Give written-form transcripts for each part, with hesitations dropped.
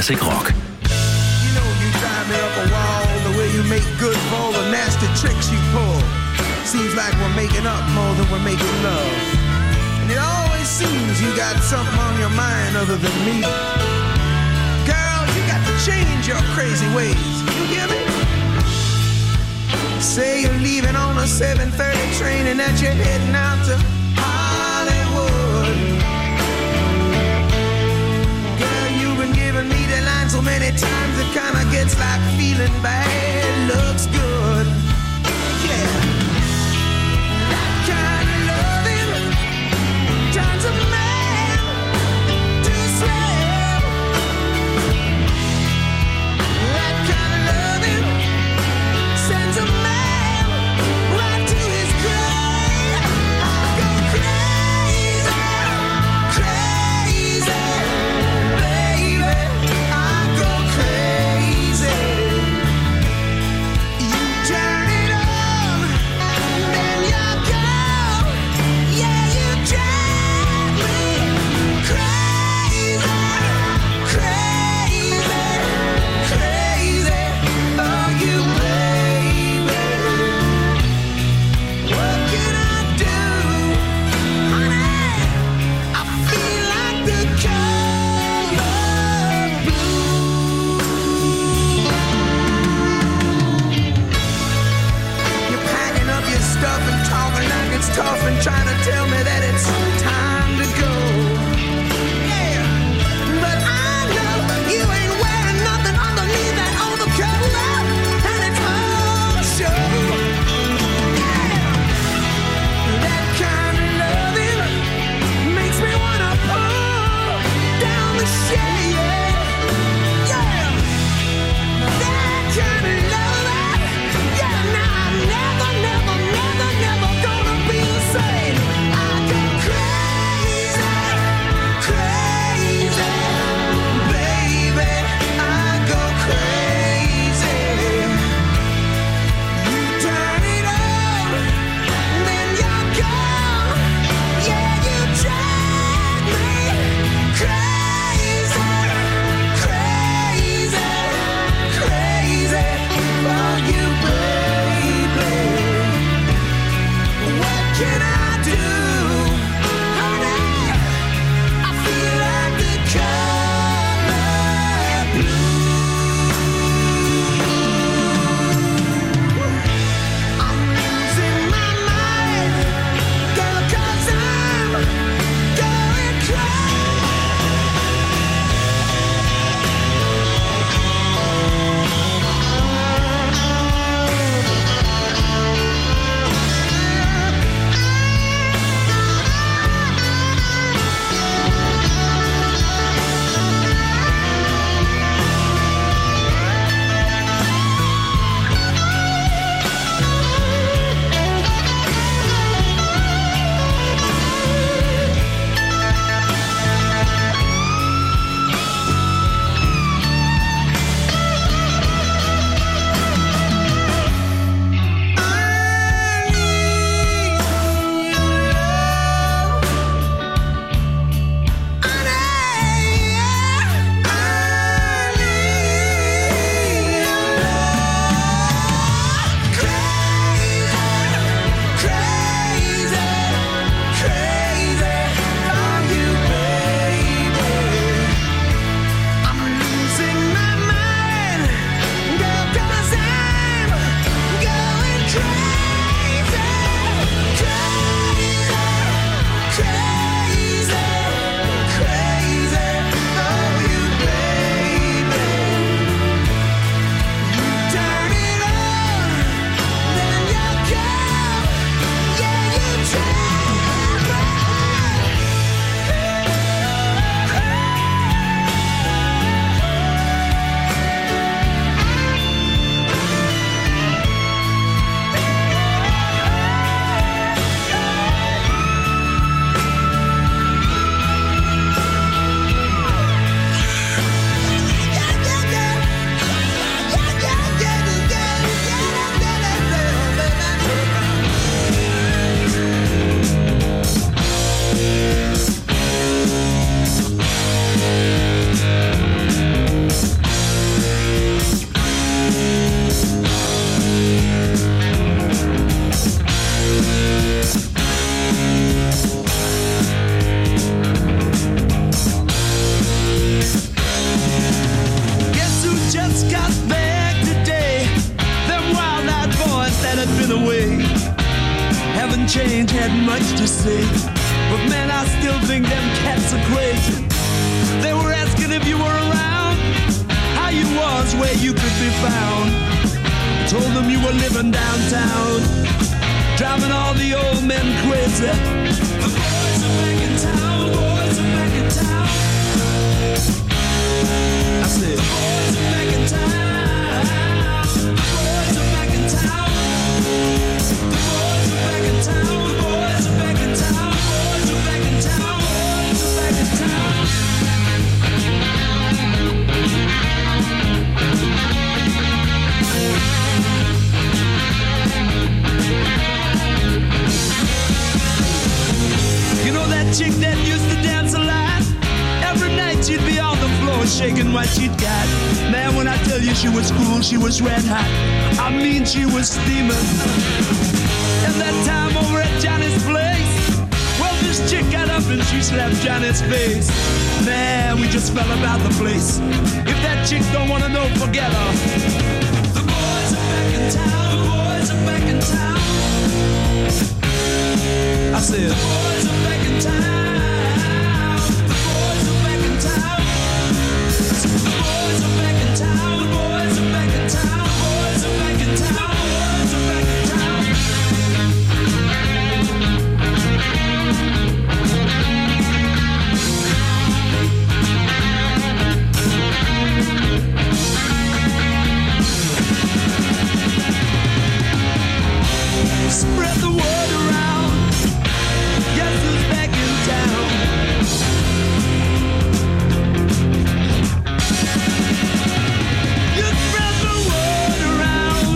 Classic Rock. You know you drive me up a wall, the way you make good for all the nasty tricks you pull. Seems like we're making up more than we're making love. And it always seems you got something on your mind other than me. Girl, you got to change your crazy ways. You hear me? Say you're leaving on a 7:30 train and that you're heading out to Hollywood. Girl, you've been giving me the line so many times it kinda gets like feeling bad looks good. Yeah. That kind of loving turns a man to a slave. That kind of loving sends a man right to his grave. I go crazy, crazy, baby. I go crazy. change, had much to say. But man, I still think them cats are crazy. They were asking if you were around, how you was, where you could be found. Told them you were living downtown, driving all the old men crazy. The boys are back in town, the boys are back in town. I said, the boys are back in town, the boys are back in town. The boys are back in town, the boys are back in town, the boys are back in town, the boys are back in town. You know that chick that used to dance a lot? Every night she'd be on the floor shaking what she'd got. Man, when I tell you she was cool, she was red hot. I mean, she was steaming. And that time over at Johnny's place, well, this chick got up and she slapped Johnny's face. Man, we just fell about the place. If that chick don't wanna know, forget her. The boys are back in town, the boys are back in town. I said, the boys are back in town, the boys are back in town. The boys are back in town, the boys are back in town, the boys are back in town, the boys are back in town. Spread the word around. Guess who's back in town? You spread the word around.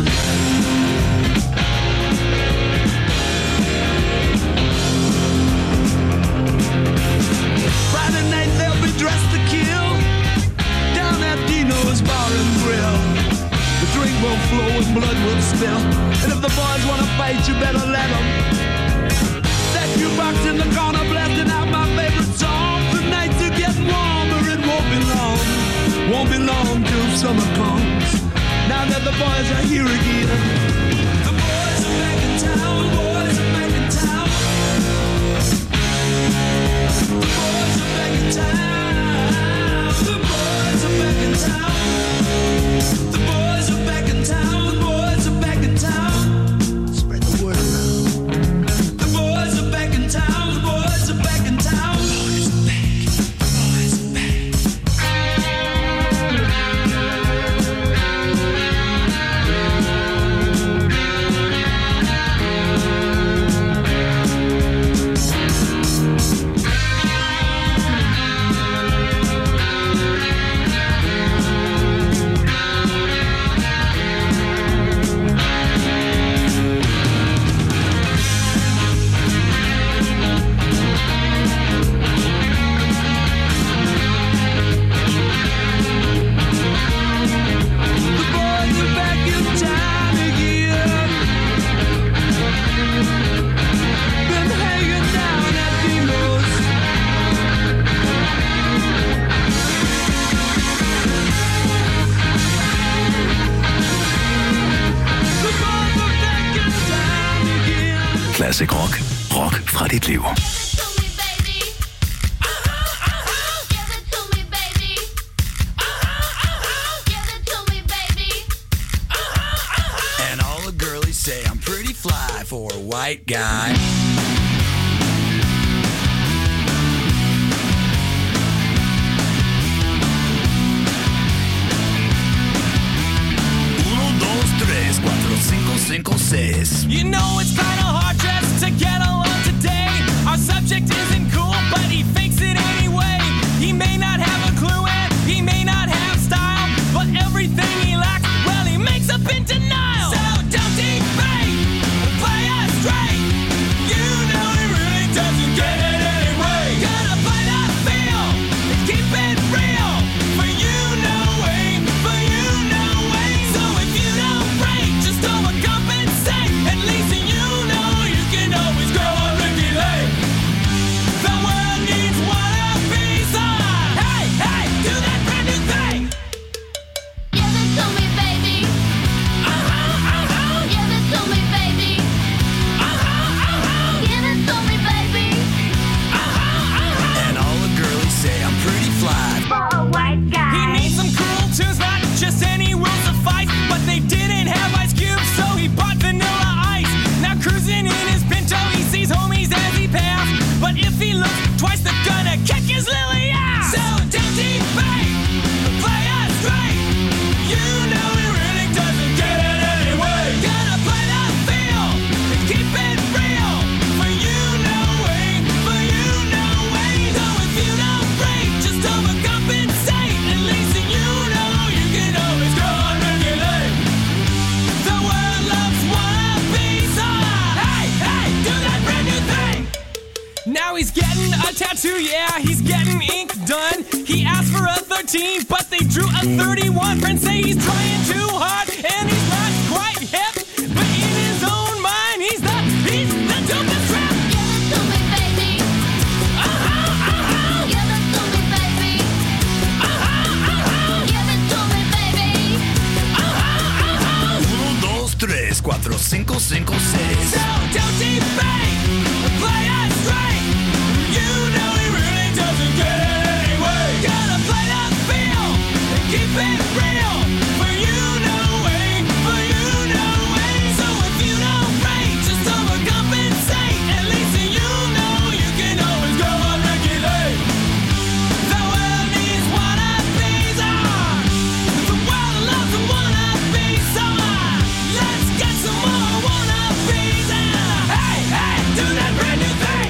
Friday night they'll be dressed to kill down at Dino's Bar and Grill. The drink will flow and blood will spill. And if the boys wanna fight, you better let them. That jukebox in the corner blasting out my favorite song. The nights are getting warmer, it won't be long. Won't be long till summer comes. Now that the boys are here again. The boys are back in town, the boys are back in town. The boys are back in town. The boys are back in town. The boys are back in town, the boys are back in town. Spread the word around. The boys are back in town, the boys are back in town. The boys are back, the boys are back. Classic rock. Rock fra dit liv. And all the girlies say I'm pretty fly for a white guy. You know it's kinda hard just to get along today. Our subject isn't cool, but he fakes it anyway. He may not have a clue and he may not have style, but everything he lacks, well, he makes up in denial. So don't debate, play us straight. You know he really doesn't get it anyway. Gotta play that feel and keep it real. For you no way, for you no way. So if you don't break, just overcompensate. At least you know tattoo, yeah, he's getting ink done. He asked for a 13, but they drew a 31. Friends say he's trying too hard, and he's not quite hip. But in his own mind, he's the dopest rap. Give it to me, baby. Give it to me, baby. Give it to me, baby. 1, 2, 3, 4, 5, 5, 6. So don't debate, play us straight. You know he really doesn't get it anyway. Gotta play that feel and keep it real. For you know way, for you know way. So if you don't rate, just overcompensate. At least you know you can always go on regulate. The world needs wannabes. The world loves a wannabe. So let's get some more wannabes. Hey, hey, do that brand new thing.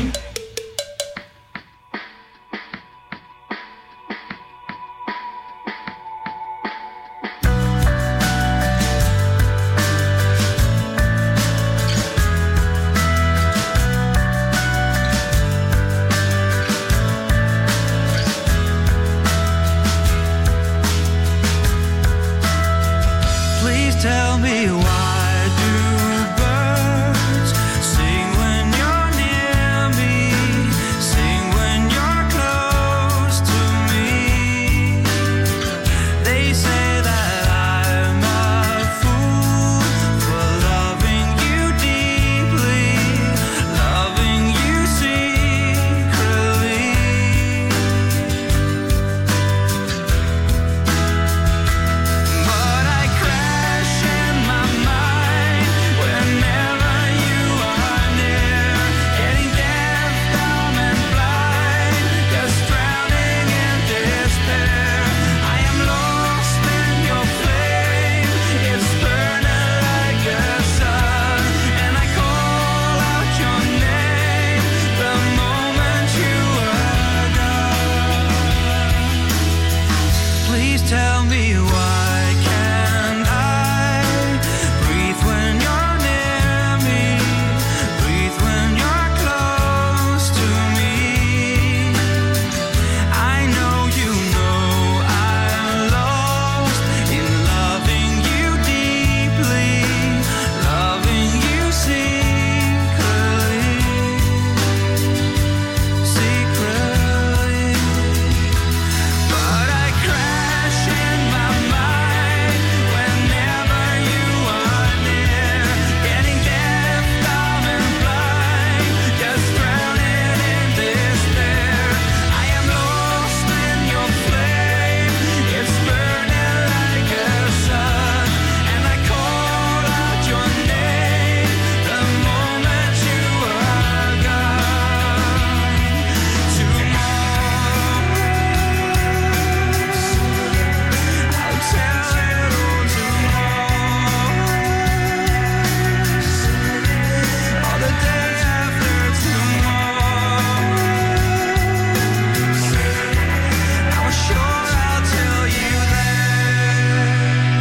Please tell me, why do birds sing when you're near me, sing when you're close to me? They say that I'm a fool for loving you deeply, loving you secretly. But I crash in my mind whenever you are near, getting deaf, dumb, and blind, just drowning in despair. I am lost in your flame, it's burning like a sun, and I call out your name the moment you are gone. Please tell me, why can't I breathe when you're near me, breathe when you're close to me? I know you know I'm lost in loving you deeply, loving you secretly, secretly. But I crash in my mind whenever you are near, getting deaf, dumb, and blind, just drowning in despair. I am lost in your flame, it's burning like a sun, and I call out your name the moment you are gone. Tomorrow I'll tell it all tomorrow, or the day after tomorrow. I'm sure I'll tell you then.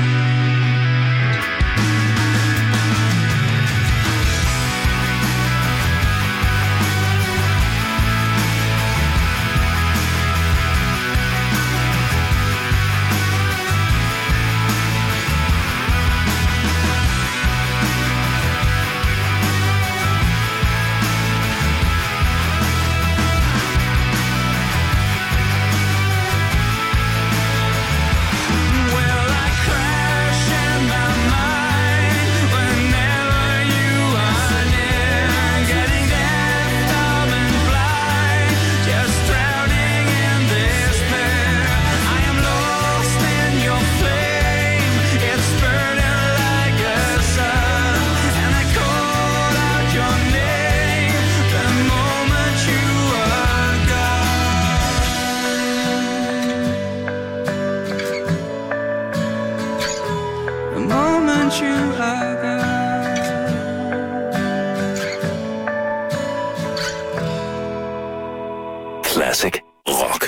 Well, I crash in my mind whenever you are near, getting deaf, dumb, and blind, just drowning in despair. I am lost in your flame, it's burning like a sun, and I call out your name the moment you are gone. The moment you are gone. Classic rock.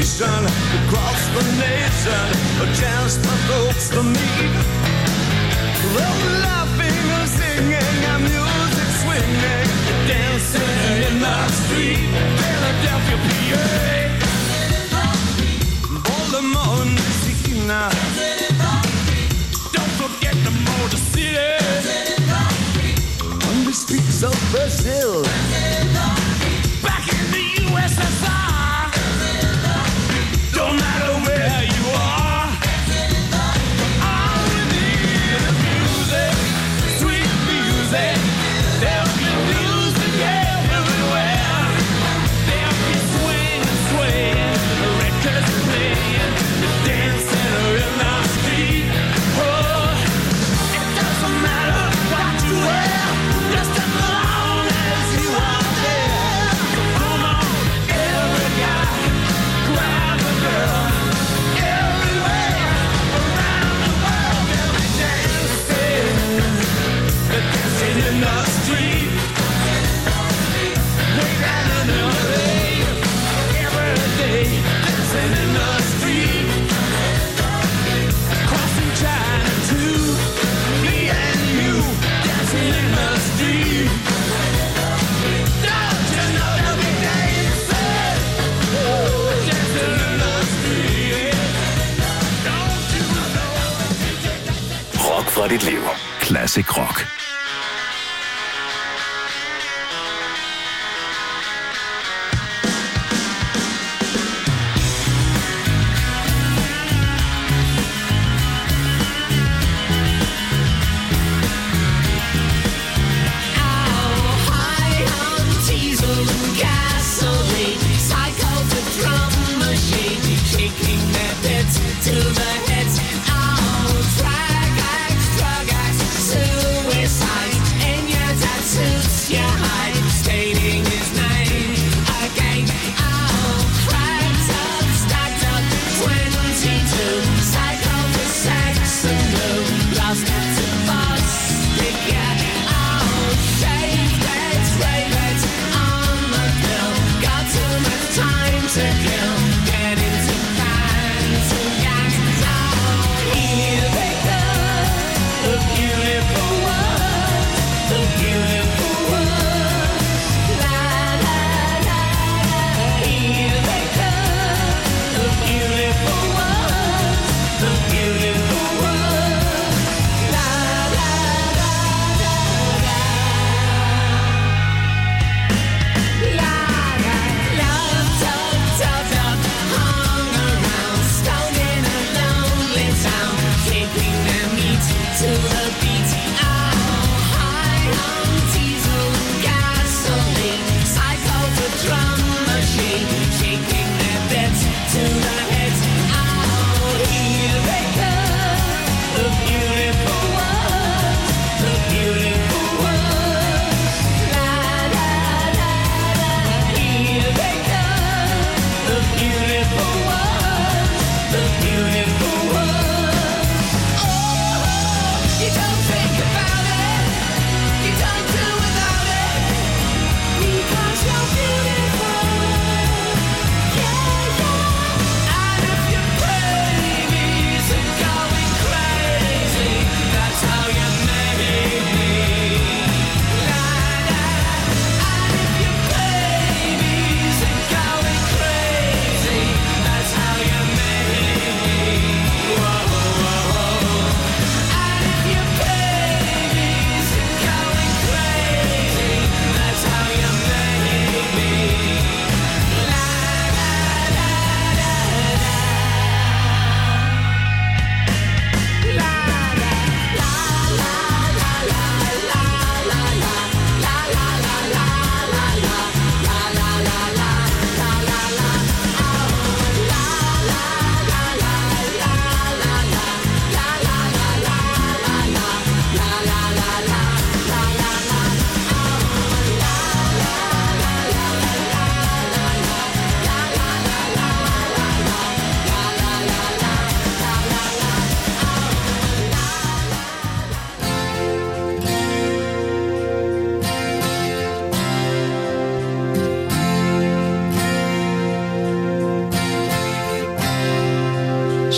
station across the nation, just for folks to meet. Oh, laughing and singing and music swinging, dancing in the street, Philadelphia, PA. Baltimore, Messina. Don't forget the Motor City. On the streets of Brazil. Back in the USSR. Don't matter where you are. All we need is music, sweet music. There'll be music everywhere. There'll be swing and swaying, records playing, dancing in the street. Oh, it doesn't matter what you wear, just as long as you are there. So come on, every guy, grab a girl. Everywhere around the world, they'll be dancing. They're dancing in the street. Way down in LA, every day, dancing in the street. Crossing China too, me and you, dancing in the street. Don't you know they'll be dancing, dancing in the street. Don't you know? Rock fra dit liv. Classic rock. To the heads, oh, drag acts, suicide.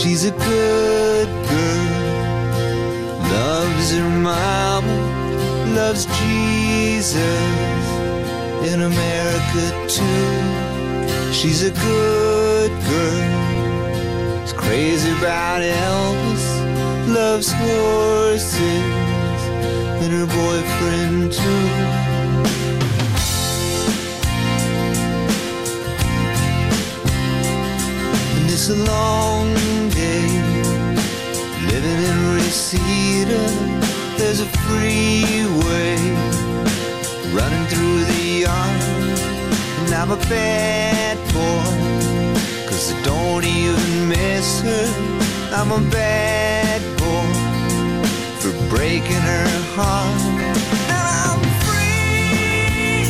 She's a good girl, loves her mama, loves Jesus, in America too. She's a good girl, is crazy about Elvis, loves horses, and her boyfriend too. And it's a long day, living in Reseda. There's a freeway running through the yard, and I'm a bad boy, 'cause I don't even miss her. I'm a bad boy for breaking her heart. And I'm free,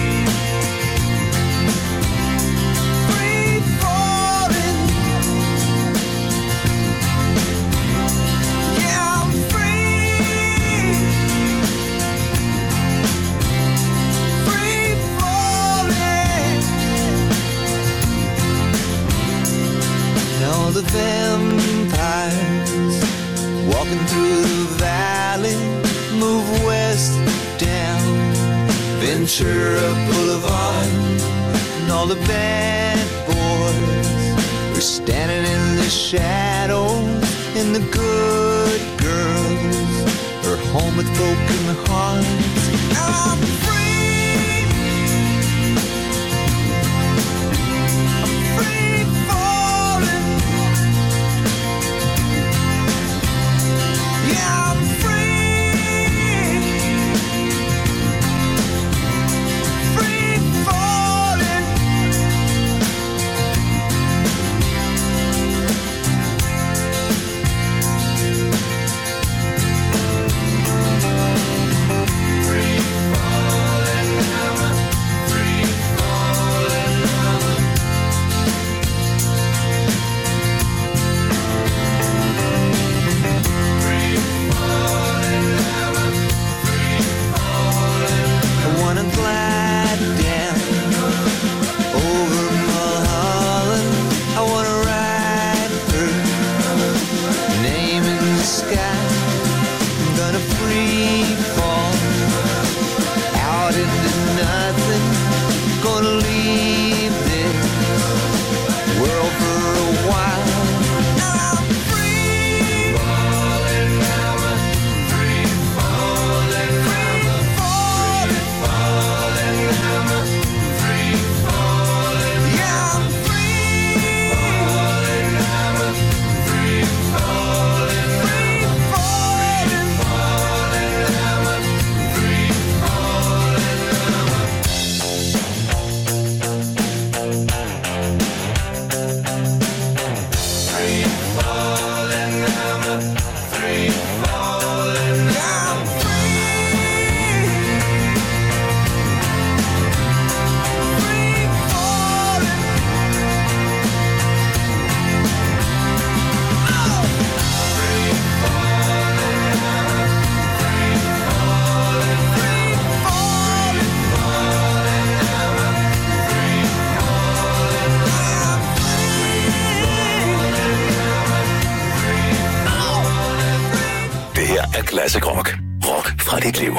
free falling. Yeah, I'm free, free falling. And all the vampires walking through the valley move west down Ventura Boulevard, and all the bad boys are standing in the shadows, and the good girls are home with broken hearts. I'm free, I'm free falling. Yeah, I'm free, free falling. Free falling, I'm free falling, I wanna glide down over Mulholland. I wanna ride her name in the sky. I'm gonna free fall out into nothing. Gonna leave this world for a while. I'm free falling, I'm free falling, free falling, falling, I'm free falling. Yeah, I'm free falling, I'm free falling, free falling, falling, I'm free falling, free falling, I'm free falling, I'm free falling. Det her er Classic Rock. Rock fra dit liv.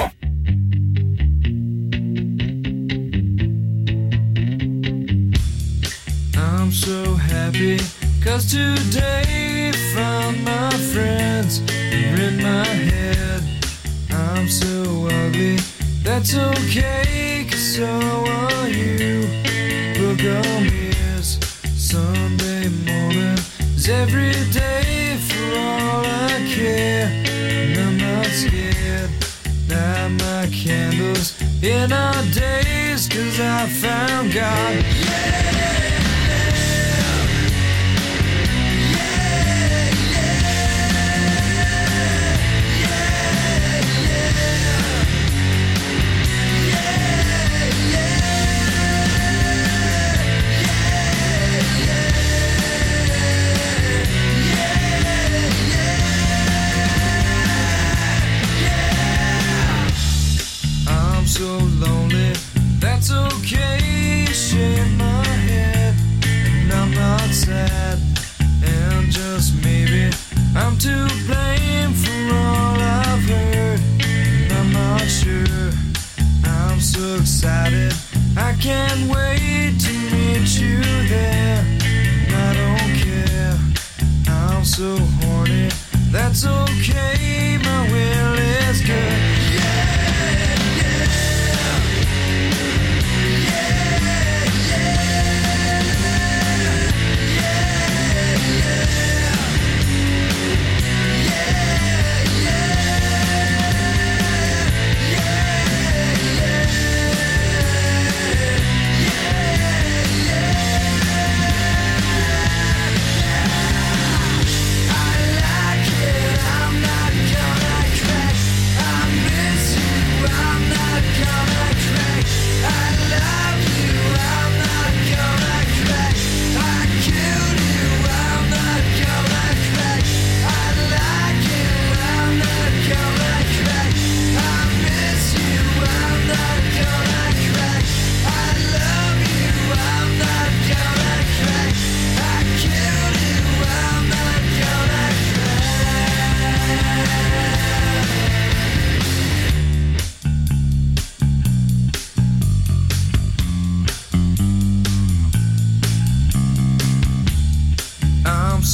I'm so happy, 'cause today found my friends are in my head. I'm so ugly, that's okay, 'cause so are you. Book on mirrors, Sunday morning is every day for all I care. And I'm not scared, light my candles in our days, 'cause I found God. I'm so lonely, that's okay, shake my head, and I'm not sad, and just me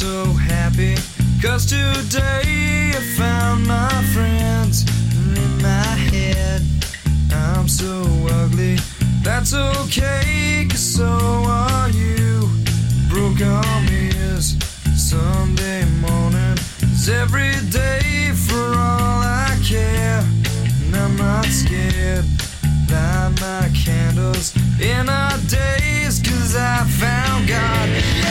so happy, 'cause today I found my friends. And in my head, I'm so ugly. That's okay, 'cause so are you. Broke arm is Sunday morning. It's every day for all I care. And I'm not scared. Light my candles in our days, 'cause I found God.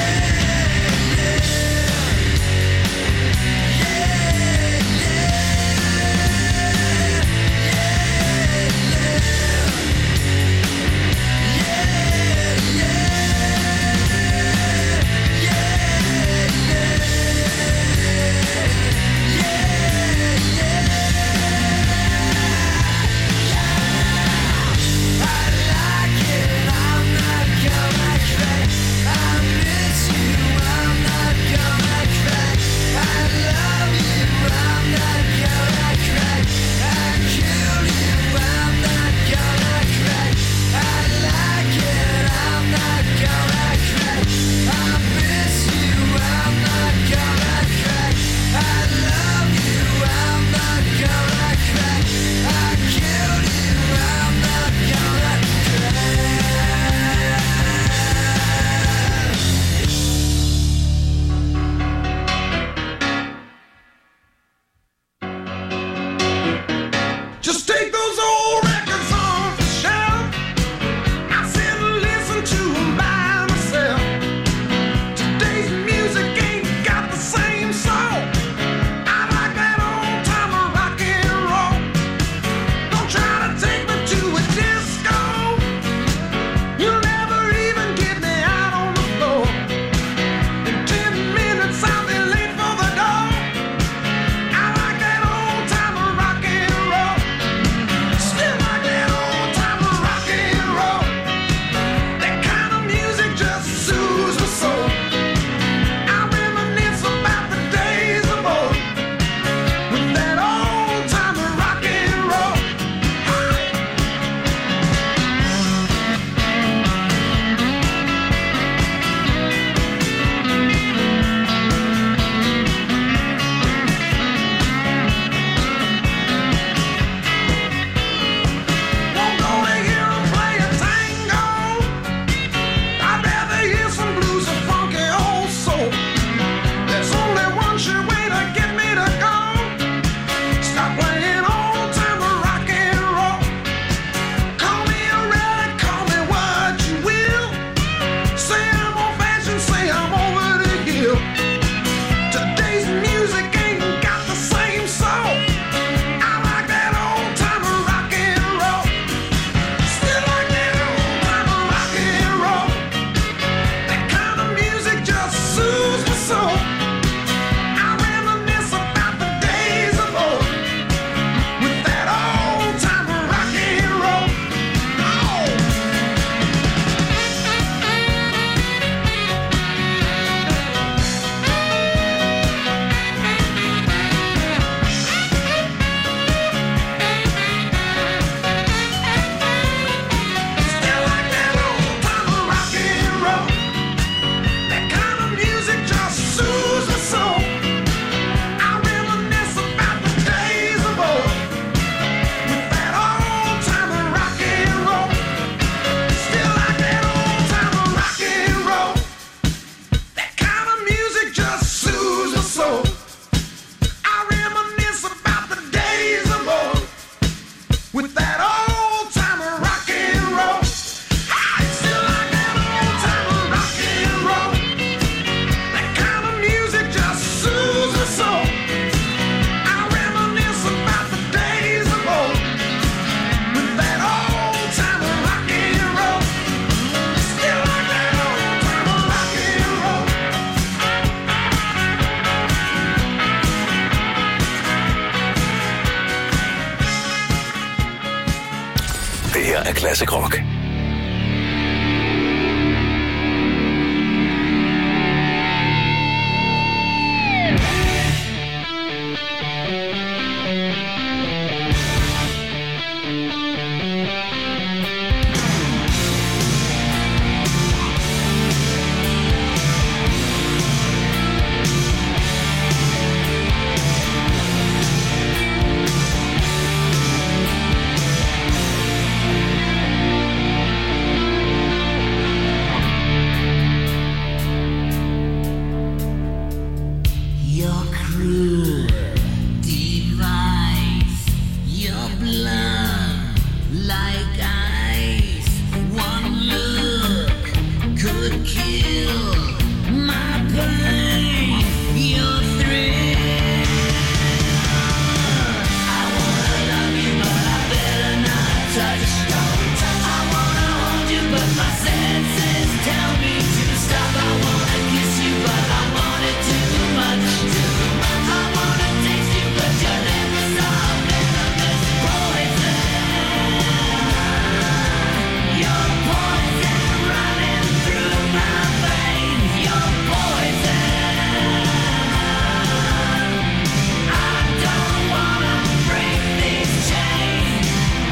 Just take those old records off the shelf. I sit and listen to them by myself. Today's music ain't got the same soul. I like that old time of rock and roll. Don't try to take me to a disco. You'll never even get me out on the floor. In 10 minutes I'll be late for the door. I like that old time of rock and roll. Still like that old time of rock and roll. That kind of music just soothes my soul. I reminisce about the days of old with that old time of rock and roll. Won't go to hear 'em play a tango. I'd rather hear some blues or funky old soul. There's only one sure way to get me to go. Stop playing old time of rock and roll. Call me a relic, call me what you will. Say I'm old fashioned, say I'm over the hill. Today's music ain't got the same soul. I like that old time of rock and roll. Still like that old time of rock and roll. That kind of music just soothes my soul. I reminisce about the days of old with that old time of rock and roll. Oh. Still like that old time of rock and roll. That kind of music just soothes my soul. I reminisce about the days of old with that old time of rock and roll. Still like that old time of rock and roll. That kind of music just soothes my soul. I reminisce about the days of old with that old time of rock and roll. I still like that old time of rock and roll. That kind of music just soothes my soul. I reminisce about the days of old with that old time of rock and roll. Still like that old time of rock and roll. Det her er Classic Rock. cruel device. Your blood like ice. One look could kill my pain. Your thrill. I wanna love you, but I better not touch. I wanna hold you, but my senses tell me to stop. I wanna kiss you, but I want it too much. I wanna taste you, but your lips are venomous poison. Your poison running through my veins. Your poison. I don't wanna break these chains.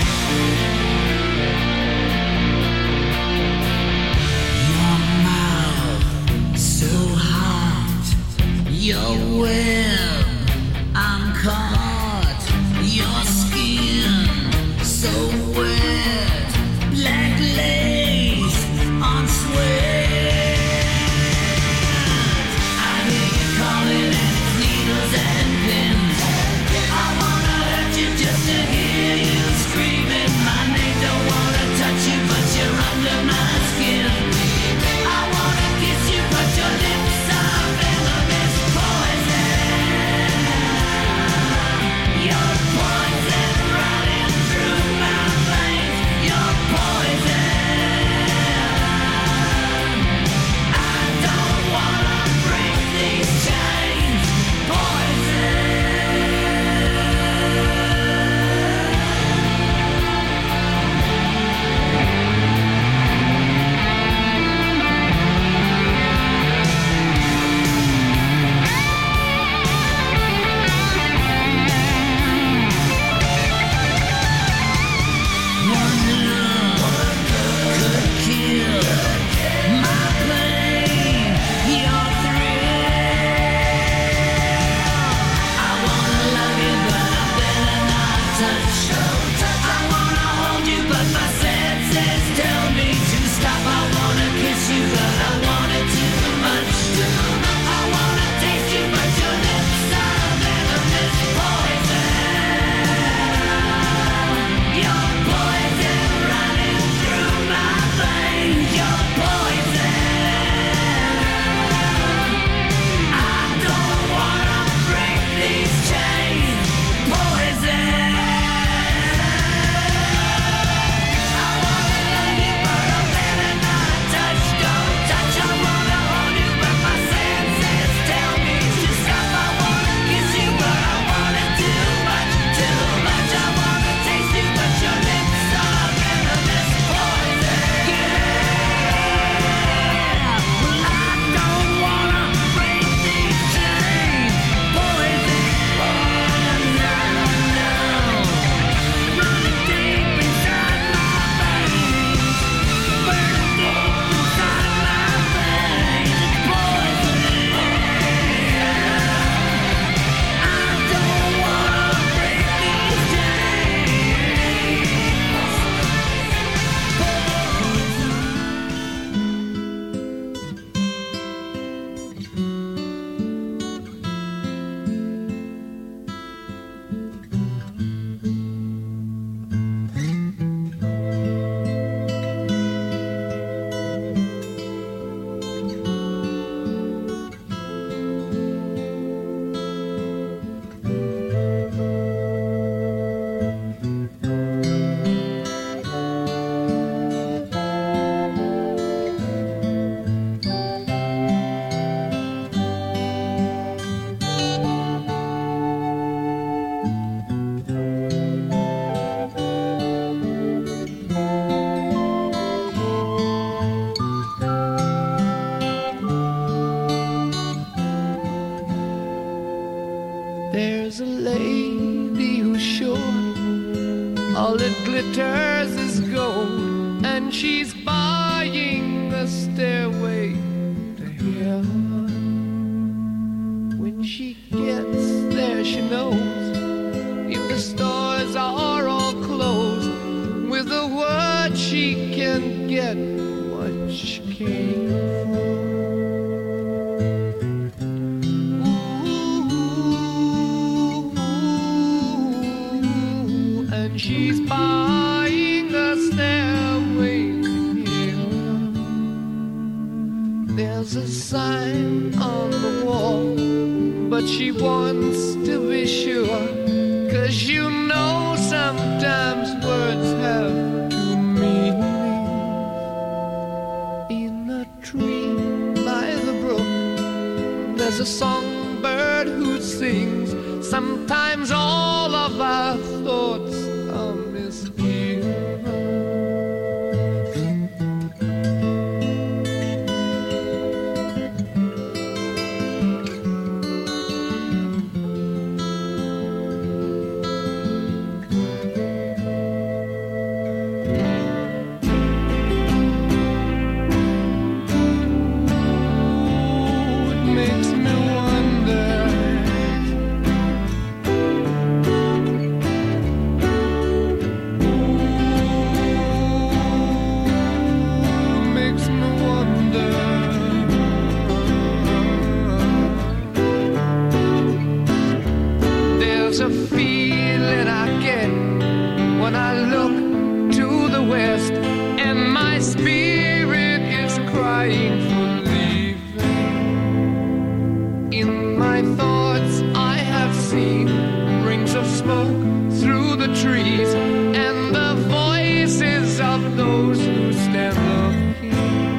Your mouth so hot, your web I'm caught, your skin so wet, black lace on sweat. I hear you calling and it's needles and pins. I wanna hurt you just to hear you screaming my name. Don't wanna touch you, but you're under my skin. I wanna kiss you, but your lips are venomous poison. Your poison running through my veins. Your poison. I don't wanna break these chains. Poison. One look could kill my pain. Your thrill. I wanna love you, but I better not touch. I wanna hold you, but my senses tell me to stop. I wanna kiss you, but I want it too much. I wanna taste you, but your lips are venomous poison. Your poison running through my veins. Your poison. I don't wanna break these chains. Poison. I wanna love you, but I better not touch. Don't touch. I wanna hold you, but my senses tell me to stop. I wanna kiss you, but I want it too much, too much. I wanna taste you, but your lips are venomous poison. Well, I don't wanna break these chains. Poison. No, no. Running deep inside my veins. Burning deep inside my veins. Poison. I don't wanna break these chains. There's a lady who's sure all that glitters is gold, and she's buying a stairway to heaven. When she gets there, she knows if the stores are all closed, with a word she can get what she came for. Ooh. wants to be sure, 'cause you know sometimes words have two meanings. In a tree by the brook, there's a songbird who sings. Sometimes all of our thoughts are misgiven. There's a feeling I get when I look to the west, and my spirit is crying for leaving. In my thoughts I have seen rings of smoke through the trees, and the voices of those who stand looking.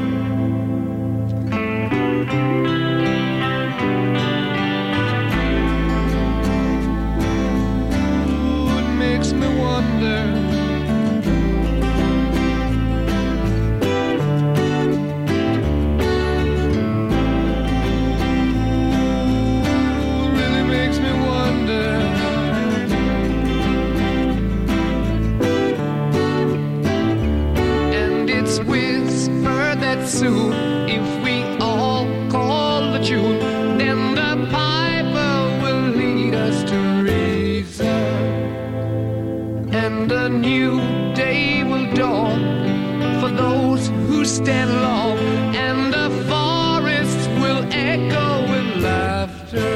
Makes me wonder. Really makes me wonder. And it's whispered that soon, if we all call the tune, then the piper will lead us to reason. And a new day will dawn for those who stand long, and the forests will echo with laughter.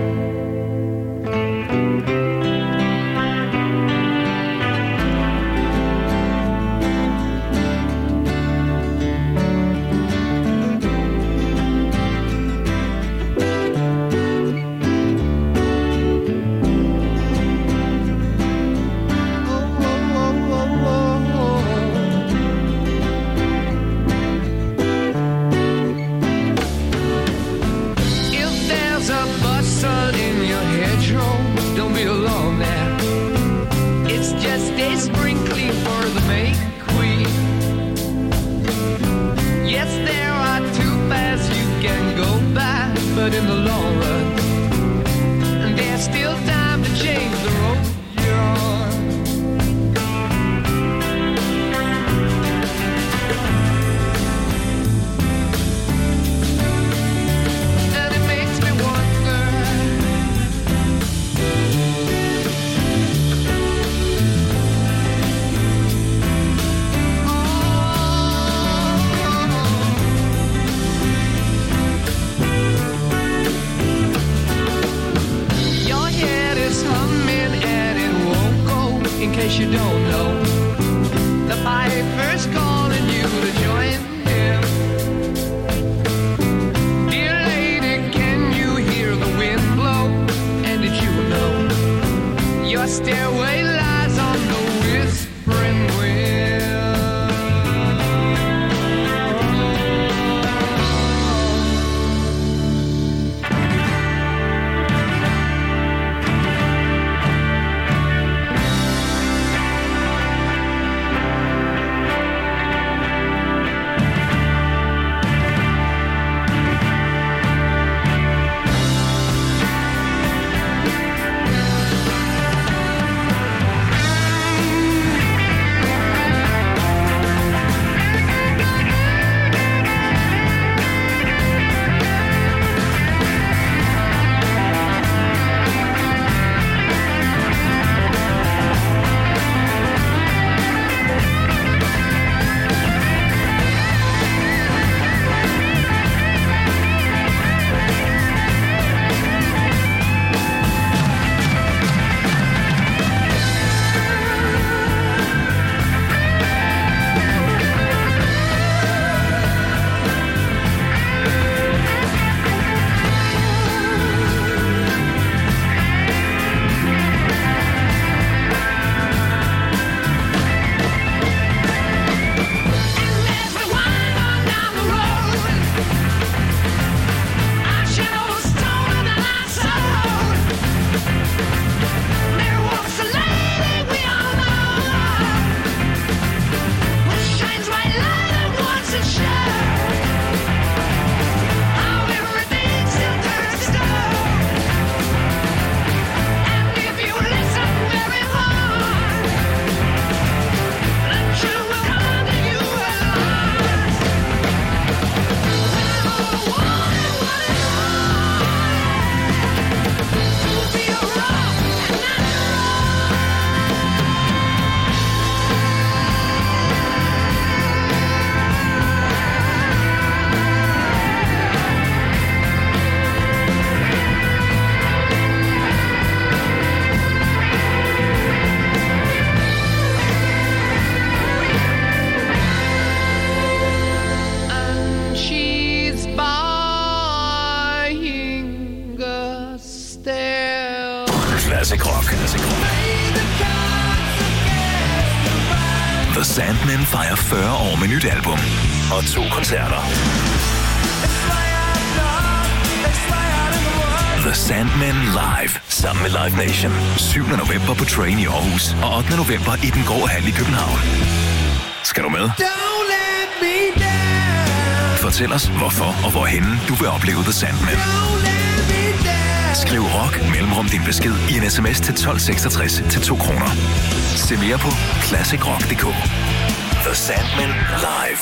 Don't be alone there. It's just a sprinkling for the May Queen. Yes, there are two paths you can go by, but in the long run, there's still time to change the road you're on. And it makes me wonder. In case you don't know, the piper's calling you to join him. Dear lady, can you hear the wind blow? And did you know your stairway lies on the whispering wind? Classic Rock. The Sandmen fejrer 40 år med nyt album og 2 koncerter. The Sandmen Live sammen med Live Nation. 7. november på Train i Aarhus og 8. november i Den Grå Hal i København. Skal du med? Fortæl os, hvorfor og hvorhenne du vil opleve The Sandmen. Skriv rock mellemrum din besked i en sms til 1266 til 2 kroner. Se mere på classicrock.dk. The Sandmen Live.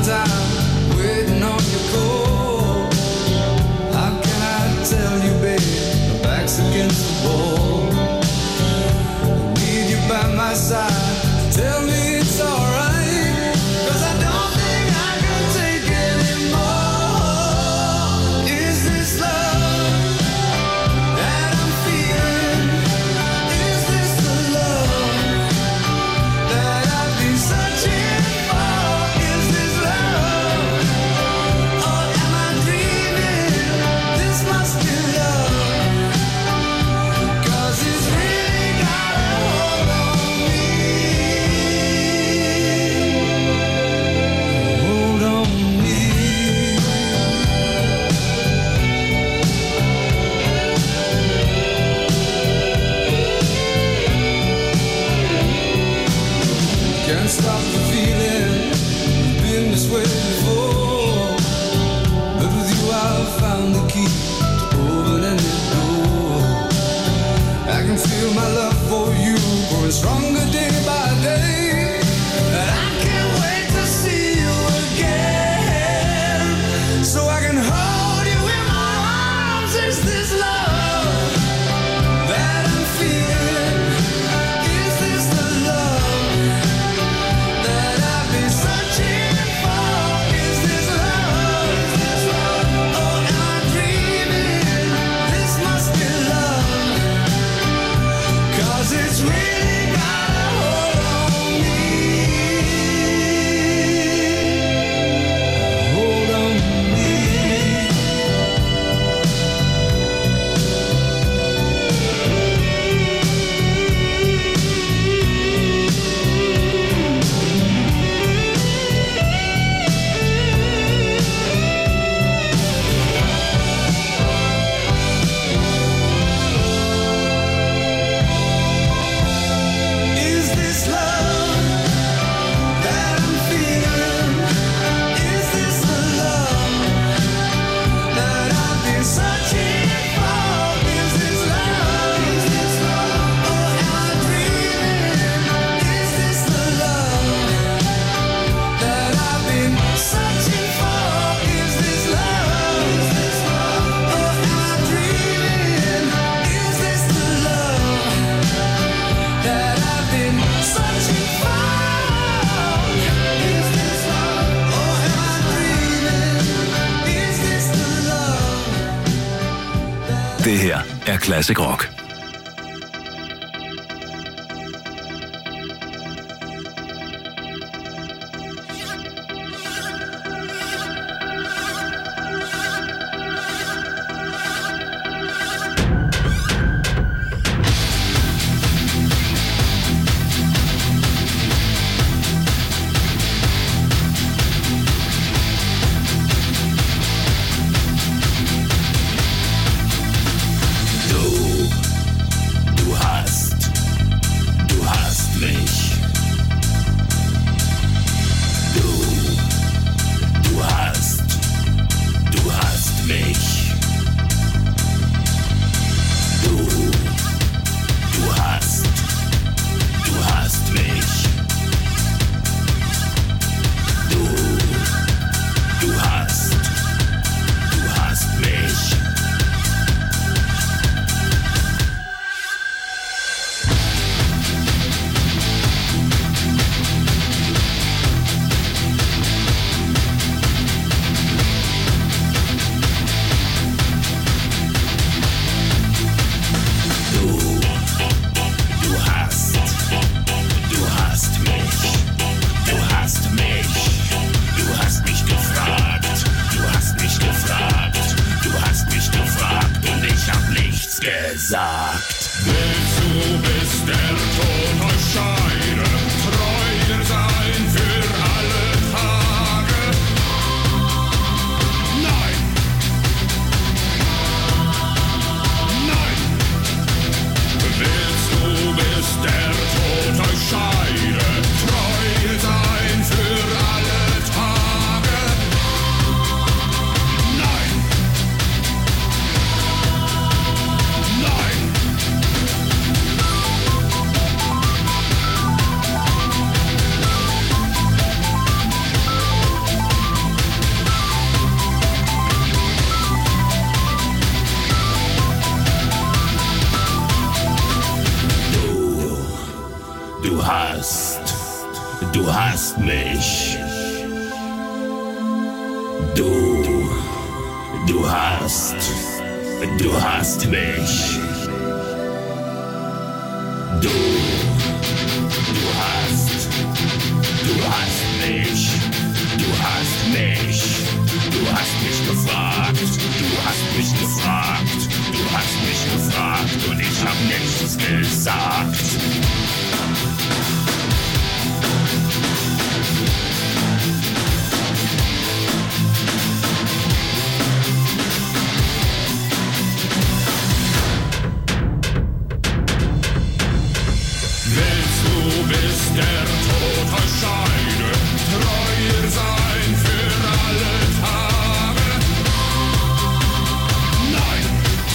time waiting on your call. How can I tell you, baby, my back's against the wall. Need you by my side, tell me it's alright, 'cause I don't think I can take anymore. Is this love that I'm feeling? Is this the love that I've been searching for? Is this love, or am I dreaming? This must be love, 'cause it's really got a hold on me. Hold on me. Can't stop the feeling, been this way before, but with you I've found the key to open any door. I can feel my love for you growing stronger day by day, and I can't wait to see you again, so I can hold you in my arms. Is this love that I'm feeling? Is this the love that I've been searching for? Is this love, or am I dreaming? This must be love, 'cause it's really got a hold on me. Hold on me. Is this love that I'm feeling? Is this the love that I've been searching for? Is this love, or am I dreaming? Is this the love that I've been searching for? Is this love, or am I dreaming? Is this the love that I've been searching for? Is this love, or am I dreaming? Is this the love? Det her er Classic Rock. Though hast mich. Du hast mich. Du hast mich. Du hast mich. Du hast mich gefragt. Du hast mich gefragt. Du hast mich gefragt und ich hab nichts gesagt. Willst du, bis der Tod euch schart?